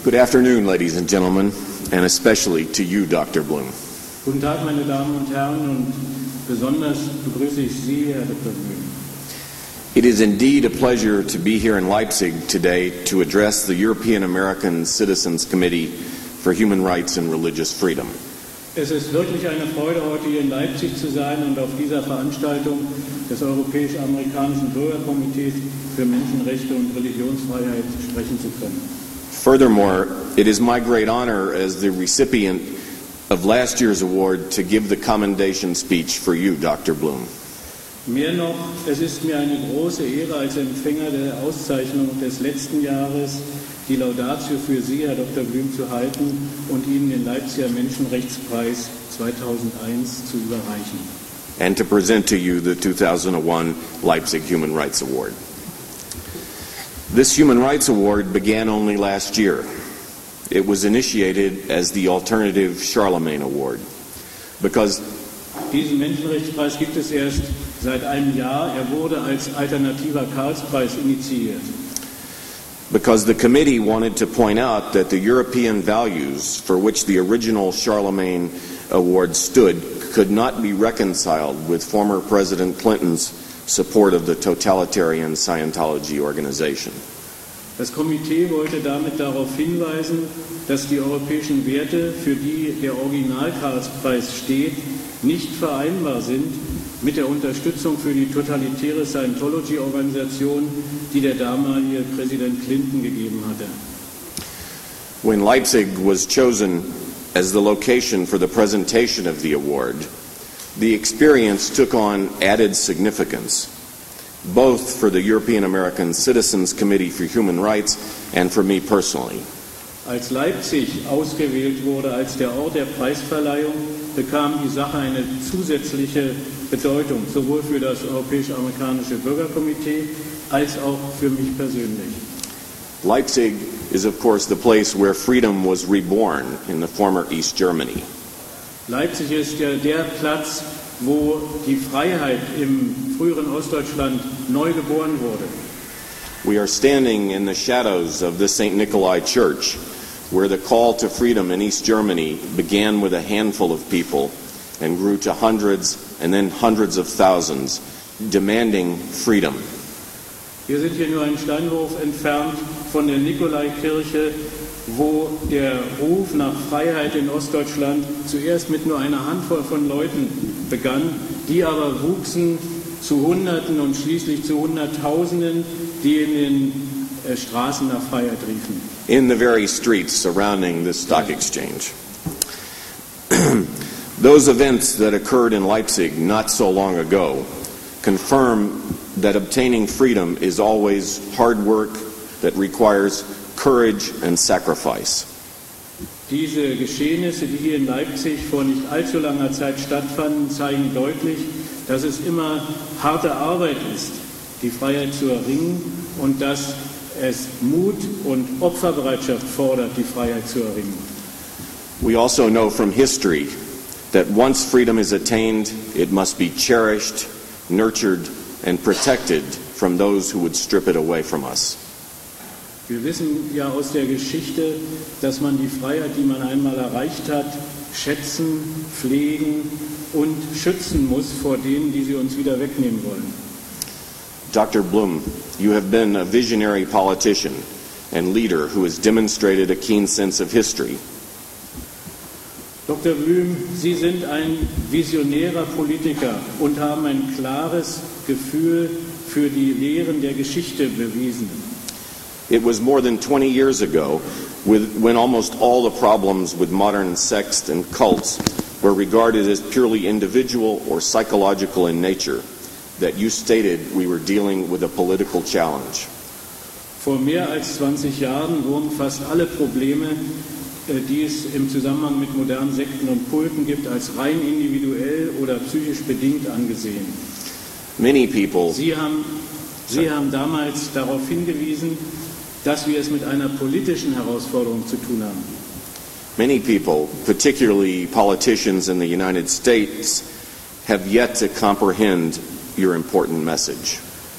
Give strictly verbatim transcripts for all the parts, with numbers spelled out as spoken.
Good afternoon, ladies and gentlemen, and especially to you, Doctor Blum. Guten Tag, meine Damen und Herren, und besonders begrüße ich Sie, Herr Doktor Blum. It is indeed a pleasure to be here in Leipzig today to address the European American Citizens Committee for Human Rights and Religious Freedom. Es ist wirklich eine Freude, heute hier in Leipzig zu sein und auf dieser Veranstaltung des Europäisch-Amerikanischen Bürgerkomitees für Menschenrechte und Religionsfreiheit sprechen zu können. Furthermore, it is my great honor as the recipient of last year's award to give the commendation speech for you, Doctor Blum. Mehr noch, es ist mir eine große Ehre als Empfänger der Auszeichnung des letzten Jahres, die Laudatio für Sie, Herr Doktor Blum, zu halten und Ihnen den Leipziger Menschenrechtspreis zweitausendeins zu überreichen. And to present to you the two thousand one Leipzig Human Rights Award. This Human Rights Award began only last year. It was initiated as the alternative Charlemagne Award because Diesen Menschenrechtspreis gibt es erst seit einem Jahr. Er wurde als alternativer Karlspreis initiiert. Because the committee wanted to point out that the European values for which the original Charlemagne Award stood could not be reconciled with former President Clinton's support of the totalitarian Scientology organization. Das Komitee wollte damit darauf hinweisen, dass die europäischen Werte, für die der Original-Karlspreis steht, nicht vereinbar sind mit der Unterstützung für die totalitäre Scientology-Organisation, die der damalige Präsident Clinton gegeben hatte. When Leipzig was chosen as the location for the presentation of the award, the experience took on added significance, both for the European American Citizens Committee for Human Rights and for me personally. Als Leipzig ausgewählt wurde als der Ort der Preisverleihung, bekam die Sache eine zusätzliche Bedeutung, sowohl für das Europäisch-Amerikanische Bürgerkomitee als auch für mich persönlich. Leipzig is, of course, the place where freedom was reborn in the former East Germany. Leipzig ist ja der Platz, wo die Freiheit im früheren Ostdeutschland neu geboren wurde. We are standing in the shadows of the Saint Nikolai Church, where the call to freedom in East Germany began with a handful of people and grew to hundreds and then hundreds of thousands, demanding freedom. Wir sind hier nur einen Steinwurf entfernt von der Nikolaikirche, wo der Ruf nach Freiheit in Ostdeutschland zuerst mit nur einer Handvoll von Leuten begann, die aber wuchsen zu Hunderten und schließlich zu Hunderttausenden, die in den äh, Straßen nach Freiheit riefen. In the very streets surrounding the stock exchange. Those events that occurred in Leipzig not so long ago confirm that obtaining freedom is always hard work that requires courage and sacrifice. Diese Geschehnisse, die hier in Leipzig vor nicht allzu langer Zeit stattfanden, zeigen deutlich, dass es immer harte Arbeit ist, die Freiheit zu erringen, und dass es Mut und Opferbereitschaft fordert, die Freiheit zu erringen. We also know from history that once freedom is attained, it must be cherished, nurtured, and protected from those who would strip it away from us. Wir wissen ja aus der Geschichte, dass man die Freiheit, die man einmal erreicht hat, schätzen, pflegen und schützen muss vor denen, die sie uns wieder wegnehmen wollen. Doctor Blum, you have been a visionary politician and leader who has demonstrated a keen sense of history. Doktor Blum, Sie sind ein visionärer Politiker und haben ein klares Gefühl für die Lehren der Geschichte bewiesen. It was more than twenty years ago with, when almost all the problems with modern sects and cults were regarded as purely individual or psychological in nature, that you stated we were dealing with a political challenge. Vor mehr als zwanzig Jahren wurden fast alle Probleme, die es im Zusammenhang mit modernen Sekten und Kulten gibt, als rein individuell oder psychisch bedingt angesehen. Many people, Sie haben, Sie haben damals darauf hingewiesen, dass wir es mit einer politischen Herausforderung zu tun haben. many people, particularly politicians in the United States, have yet to comprehend your important message.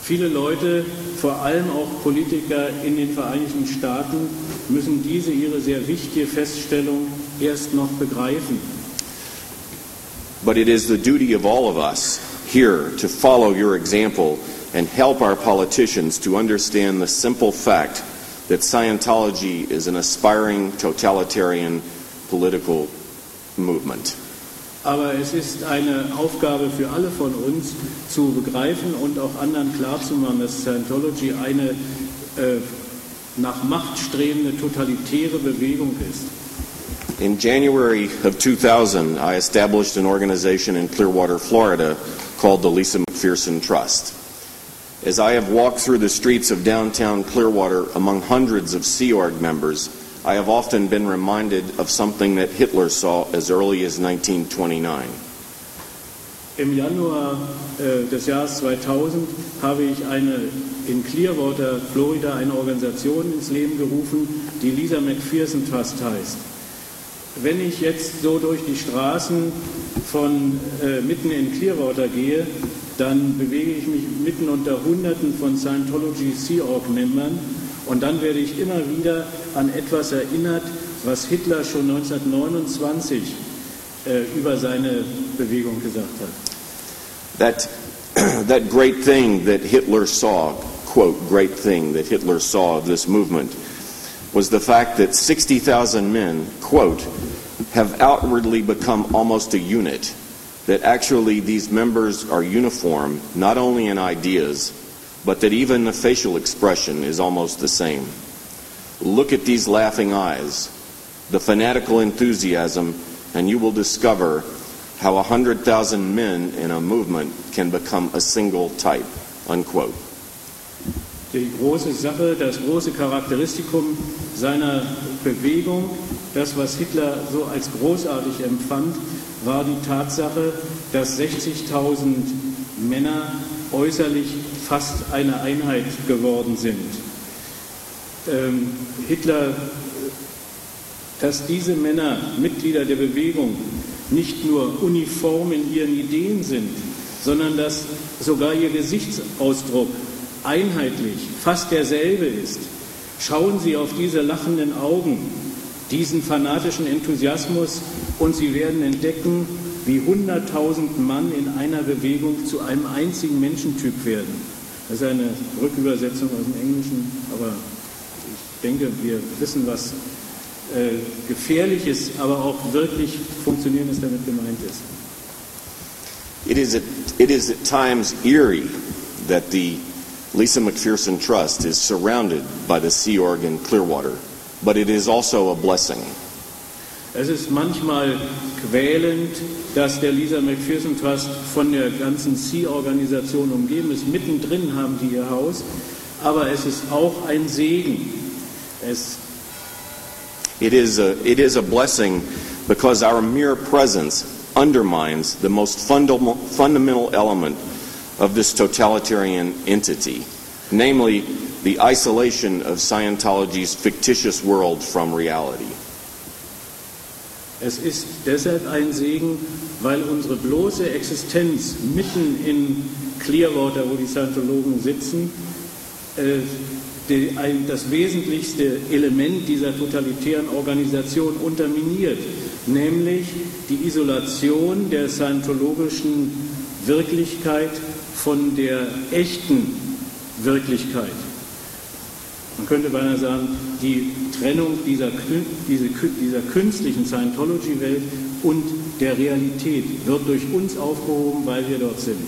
Viele Leute, vor allem auch Politiker in den Vereinigten Staaten, müssen diese ihre sehr wichtige Feststellung erst noch begreifen. But it is the duty of all of us here to follow your example and help our politicians to understand the simple fact that Scientology is an aspiring totalitarian political movement. Aber es ist eine Aufgabe für alle von uns, zu begreifen und auch anderen klarzumachen, dass Scientology eine äh, nach Macht strebende totalitäre Bewegung ist. In January of two thousand, I established an organization in Clearwater, Florida, called the Lisa McPherson Trust. As I have walked through the streets of downtown Clearwater among hundreds of Sea Org members, I have often been reminded of something that Hitler saw as early as nineteen twenty-nine. Im Januar äh, des Jahres zweitausend habe ich eine in Clearwater, Florida, eine Organisation ins Leben gerufen, die Lisa McPherson Trust heißt. Wenn ich jetzt so durch die Straßen von äh, mitten in Clearwater gehe, dann bewege ich mich mitten unter Hunderten von Scientology Sea Org-Membern und dann werde ich immer wieder an etwas erinnert, was Hitler schon neunzehnhundertneunundzwanzig äh, über seine Bewegung gesagt hat. That, that great thing that Hitler saw, quote, great thing that Hitler saw of this movement, was the fact that sixty thousand men, quote, have outwardly become almost a unit, that actually these members are uniform, not only in ideas, but that even the facial expression is almost the same. Look at these laughing eyes, the fanatical enthusiasm, and you will discover how a hundred thousand men in a movement can become a single type, unquote. Die große Sache, das große Charakteristikum seiner Bewegung, das, was Hitler so als großartig empfand, war die Tatsache, dass sechzigtausend Männer äußerlich fast eine Einheit geworden sind. Ähm, Hitler, dass diese Männer, Mitglieder der Bewegung, nicht nur uniform in ihren Ideen sind, sondern dass sogar ihr Gesichtsausdruck einheitlich, fast derselbe ist. Schauen Sie auf diese lachenden Augen, diesen fanatischen Enthusiasmus, und Sie werden entdecken, wie hunderttausend Mann in einer Bewegung zu einem einzigen Menschentyp werden. Das ist eine Rückübersetzung aus dem Englischen, aber ich denke, wir wissen, was äh, Gefährliches, aber auch wirklich Funktionierendes damit gemeint ist. It is at, it is at times eerie that the Lisa McPherson Trust is surrounded by the Sea Org in Clearwater, but it is also a blessing. Es ist manchmal quälend, dass der Lisa McPherson Trust von der ganzen Sea-Organisation umgeben ist. Mittendrin haben die ihr Haus, aber es ist auch ein Segen. Es It is a, it is a blessing because our mere presence undermines the most fundamental, fundamental element of this totalitarian entity, namely the isolation of Scientology's fictitious world from reality. Es ist deshalb ein Segen, weil unsere bloße Existenz mitten in Clearwater, wo die Scientologen sitzen, äh, die, ein, das wesentlichste Element dieser totalitären Organisation unterminiert, nämlich die Isolation der scientologischen Wirklichkeit von der echten Wirklichkeit. Man könnte beinahe sagen, die Trennung dieser, diese, dieser künstlichen Scientology-Welt und der Realität wird durch uns aufgehoben, weil wir dort sind.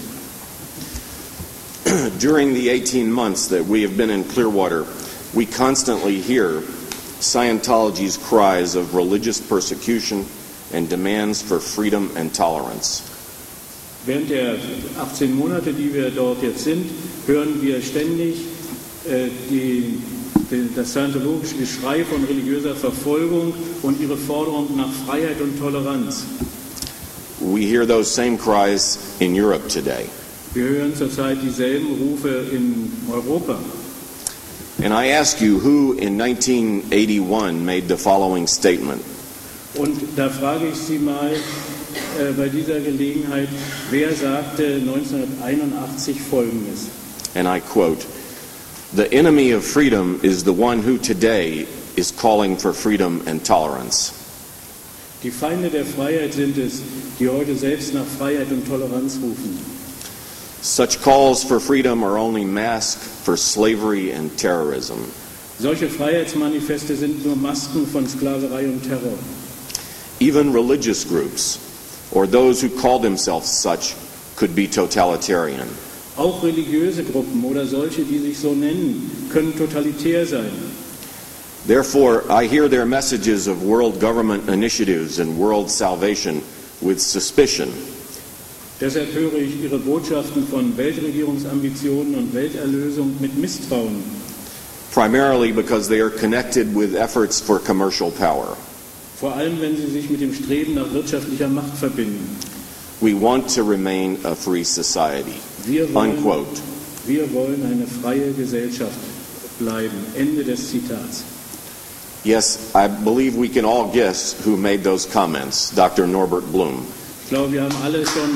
During the eighteen months that we have been in Clearwater, we constantly hear Scientology's cries of religious persecution and demands for freedom and tolerance. Während der achtzehn Monate, die wir dort jetzt sind, hören wir ständig äh, die, die, das scientologische Geschrei von religiöser Verfolgung und ihre Forderung nach Freiheit und Toleranz. We hear those same cries in Europe today. Wir hören zurzeit dieselben Rufe in Europa. And I ask you, who in nineteen eighty-one made the following statement? Und da frage ich Sie mal äh, bei dieser Gelegenheit, wer sagte neunzehnhunderteinundachtzig Folgendes? and I quote, "The enemy of freedom is the one who today is calling for freedom and tolerance." Die Feinde der Freiheit sind es, die heute selbst nach Freiheit und Toleranz rufen. Such calls for freedom are only mask for slavery and terrorism. Solche Freiheitsmanifeste sind nur Masken von Sklaverei und Terror. Even religious groups, or those who call themselves such, could be totalitarian. Auch religiöse Gruppen oder solche, die sich so nennen, können totalitär sein. Therefore, I hear their messages of world government initiatives and world salvation with suspicion. Deshalb höre ich ihre Botschaften von Weltregierungsambitionen und Welterlösung mit Misstrauen. Primarily because they are connected with efforts for commercial power. Vor allem, wenn sie sich mit dem Streben nach wirtschaftlicher Macht verbinden. We want to remain a free society. Wir wollen, Unquote. wir wollen eine freie Gesellschaft bleiben. Ende des Zitats. Yes, I believe we can all guess who made those comments, Doctor Norbert Blum. Ich glaube, wir haben alle schon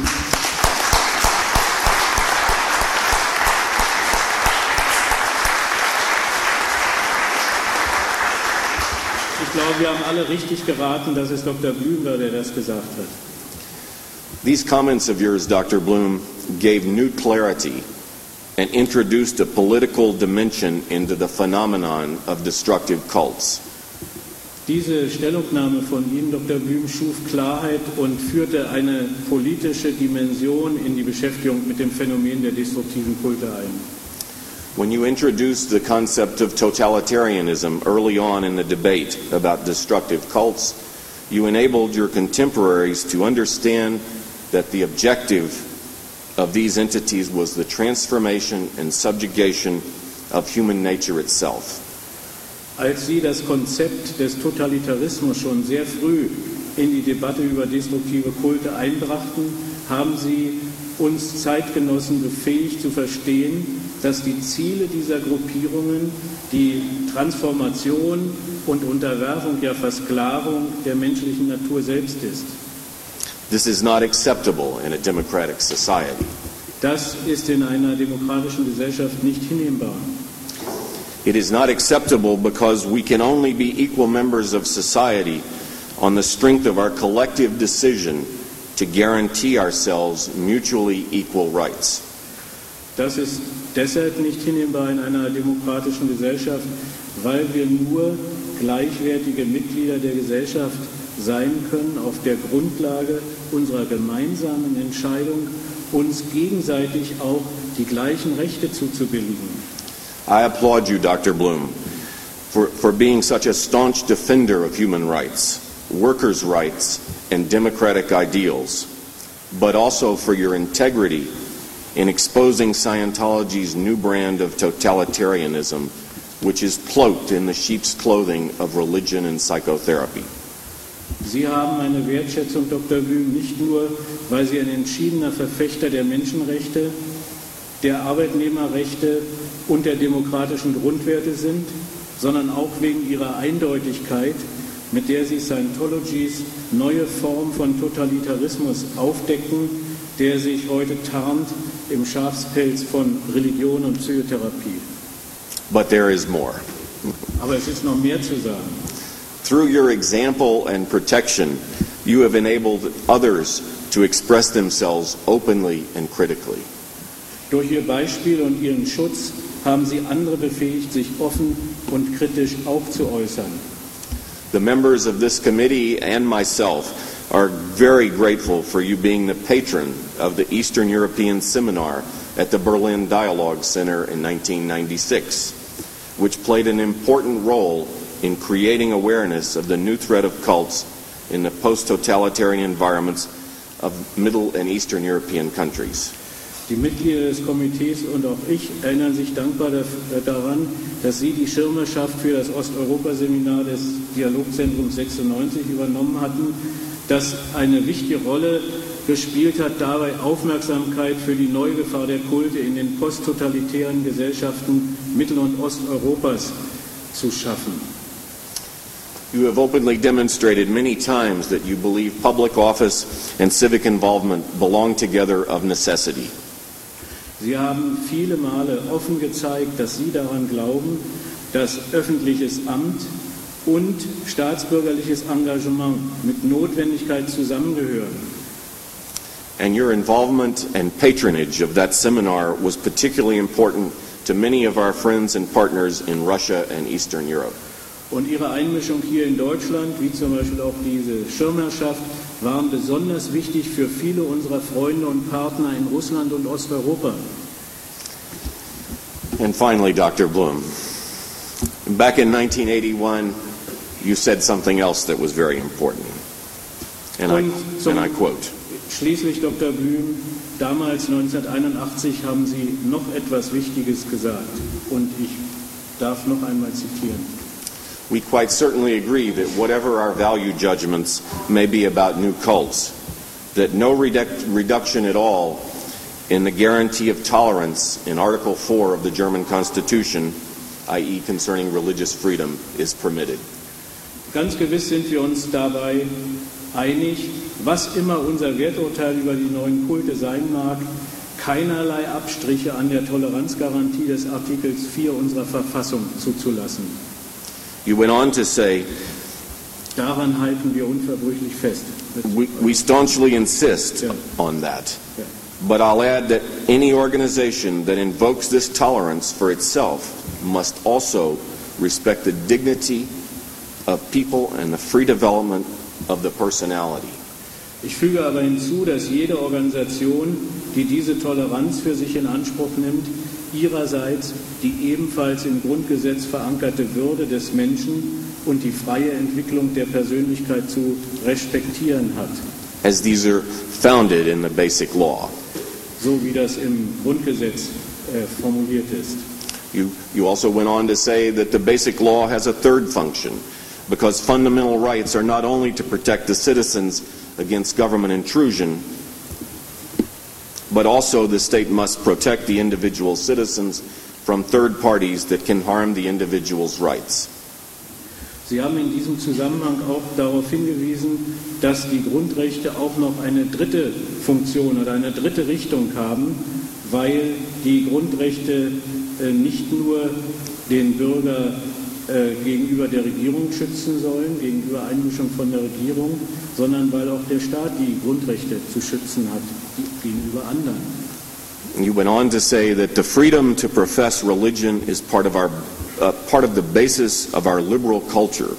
Ich glaube, wir haben alle richtig geraten, dass es Doktor Blum war, der das gesagt hat. These comments of yours, Doctor Blum, gave new clarity and introduced a political dimension into the phenomenon of destructive cults. Diese Stellungnahme von Ihnen, Doktor Blum, schuf Klarheit und führte eine politische Dimension in die Beschäftigung mit dem Phänomen der destruktiven Kulte ein. When you introduced the concept of totalitarianism early on in the debate about destructive cults, you enabled your contemporaries to understand that the objective of these entities was the transformation and subjugation of human nature itself. Als Sie das Konzept des Totalitarismus schon sehr früh in die Debatte über destruktive Kulte einbrachten, haben Sie uns Zeitgenossen befähigt zu verstehen, dass die Ziele dieser Gruppierungen die Transformation und Unterwerfung, ja Versklavung der menschlichen Natur selbst ist. This is not acceptable in a democratic society. Das ist in einer demokratischen Gesellschaft nicht hinnehmbar. It is not acceptable because we can only be equal members of society on the strength of our collective decision to guarantee ourselves mutually equal rights. Das ist deshalb nicht hinnehmbar in einer demokratischen Gesellschaft, weil wir nur gleichwertige Mitglieder der Gesellschaft sein können auf der Grundlage unserer gemeinsamen Entscheidung, uns gegenseitig auch die gleichen Rechte zuzubilligen. I applaud you, Doctor Blum, for, for being such a staunch defender of human rights, workers' rights, and democratic ideals, but also for your integrity in exposing Scientology's new brand of totalitarianism, which is cloaked in the sheep's clothing of religion and psychotherapy. Sie haben meine Wertschätzung, Doktor Blum, nicht nur, weil Sie ein entschiedener Verfechter der Menschenrechte, der Arbeitnehmerrechte und der demokratischen Grundwerte sind, sondern auch wegen Ihrer Eindeutigkeit, mit der Sie Scientologys neue Form von Totalitarismus aufdecken, der sich heute tarnt im Schafspelz von Religion und Psychotherapie. But there is more. Aber es ist noch mehr zu sagen. Through your example and protection, you have enabled others to express themselves openly and critically. Durch Ihr Beispiel und Ihren Schutz haben Sie andere befähigt, sich offen und kritisch auch zu äußern. The members of this committee and myself are very grateful for you being the patron of the Eastern European Seminar at the Berlin Dialogue Center in nineteen ninety-six, which played an important role in creating awareness of the new threat of cults in the post-totalitarian environments of Middle and Eastern European countries. Die Mitglieder des Komitees und auch ich erinnern sich dankbar daran, dass Sie die Schirmherrschaft für das Osteuropa-Seminar des Dialogzentrums sechsundneunzig übernommen hatten, das eine wichtige Rolle gespielt hat, dabei Aufmerksamkeit für die Neugefahr der Kulte in den posttotalitären Gesellschaften Mittel- und Osteuropas zu schaffen. You have openly demonstrated many times that you believe public office and civic involvement belong together of necessity. Sie haben viele Male offen gezeigt, dass Sie daran glauben, dass öffentliches Amt und staatsbürgerliches Engagement mit Notwendigkeit zusammengehören. And your involvement and patronage of that seminar was particularly important to many of our friends and partners in Russia and Eastern Europe. Und Ihre Einmischung hier in Deutschland, wie zum Beispiel auch diese Schirmherrschaft, waren besonders wichtig für viele unserer Freunde und Partner in Russland und Osteuropa. And finally, Doctor Blum, back in nineteen eighty-one, you said something else that was very important. And I, and I quote, Schließlich, Doktor Blüm, damals neunzehnhunderteinundachtzig haben Sie noch etwas Wichtiges gesagt. Und ich darf noch einmal zitieren. We quite certainly agree that whatever our value judgments may be about new cults, that no reduc- reduction at all in the guarantee of tolerance in Article four of the German Constitution, that is concerning religious freedom, is permitted. Ganz gewiss sind wir uns dabei einig, was immer unser Werturteil über die neuen Kulte sein mag, keinerlei Abstriche an der Toleranzgarantie des Artikels vier unserer Verfassung zuzulassen. You went on to say, daran halten wir unverbrüchlich fest. We, we staunchly insist ja. on that. Ja. But I'll add that any organization that invokes this tolerance for itself must also respect the dignity of people and the free development of the personality. Ich füge aber hinzu, dass jede Organisation, die diese Toleranz für sich in Anspruch nimmt, ihrerseits die ebenfalls im Grundgesetz verankerte Würde des Menschen und die freie Entwicklung der Persönlichkeit zu respektieren hat. As these are founded in the basic law. So wie das im Grundgesetz äh, formuliert ist. You, you also went on to say that the basic law has a third function, because fundamental rights are not only to protect the citizens against government intrusion, but also the state must protect the individual citizens from third parties that can harm the individual's rights. Sie haben in diesem Zusammenhang auch darauf hingewiesen, dass die Grundrechte auch noch eine dritte Funktion oder eine dritte Richtung haben, weil die Grundrechte äh, nicht nur den Bürger äh, gegenüber der Regierung schützen sollen, gegenüber Einmischung von der Regierung, sondern weil auch der Staat die Grundrechte zu schützen hat gegenüber anderen. You went on to say that the freedom to profess religion is part of our uh, part of the basis of our liberal culture.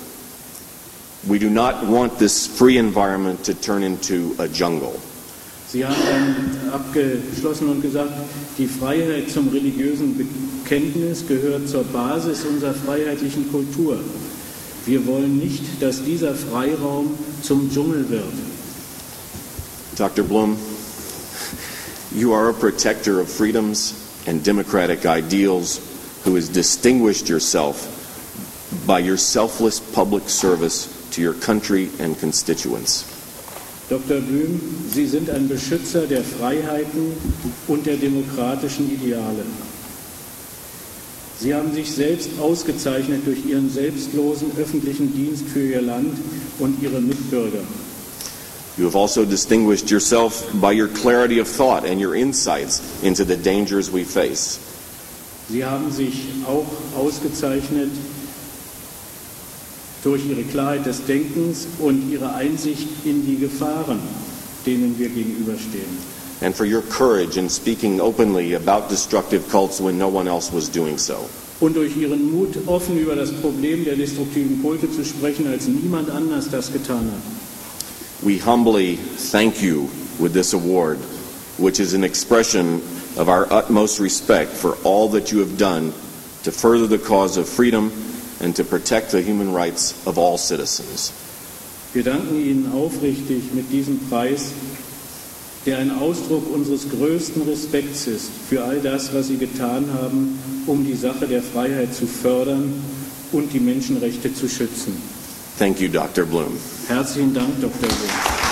We do not want this free environment to turn into a jungle. Sie haben dann abgeschlossen und gesagt, die Freiheit zum religiösen Bekenntnis gehört zur Basis unserer freiheitlichen Kultur. Wir wollen nicht, dass dieser Freiraum zum Dschungel wird. Doctor Blum, you are a protector of freedoms and democratic ideals who has distinguished yourself by your selfless public service to your country and constituents. Doktor Blüm, Sie sind ein Beschützer der Freiheiten und der demokratischen Ideale. Sie haben sich selbst ausgezeichnet durch Ihren selbstlosen öffentlichen Dienst für Ihr Land und Ihre Mitbürger. You have also distinguished yourself by your clarity of thought and your insights into the dangers we face. Sie haben sich auch ausgezeichnet durch Ihre Klarheit des Denkens und Ihre Einsicht in die Gefahren, denen wir gegenüberstehen. And for your courage in speaking openly about destructive cults when no one else was doing so. Und durch Ihren Mut, offen über das Problem der destruktiven Kulte zu sprechen, als niemand anders das getan hat. We humbly thank you with this award, which is an expression of our utmost respect for all that you have done to further the cause of freedom and to protect the human rights of all citizens. Wir danken Ihnen aufrichtig mit diesem Preis, der ein Ausdruck unseres größten Respekts ist für all das, was Sie getan haben, um die Sache der Freiheit zu fördern und die Menschenrechte zu schützen. Thank you, Doctor Blum. Herzlichen Dank, Doktor Blum.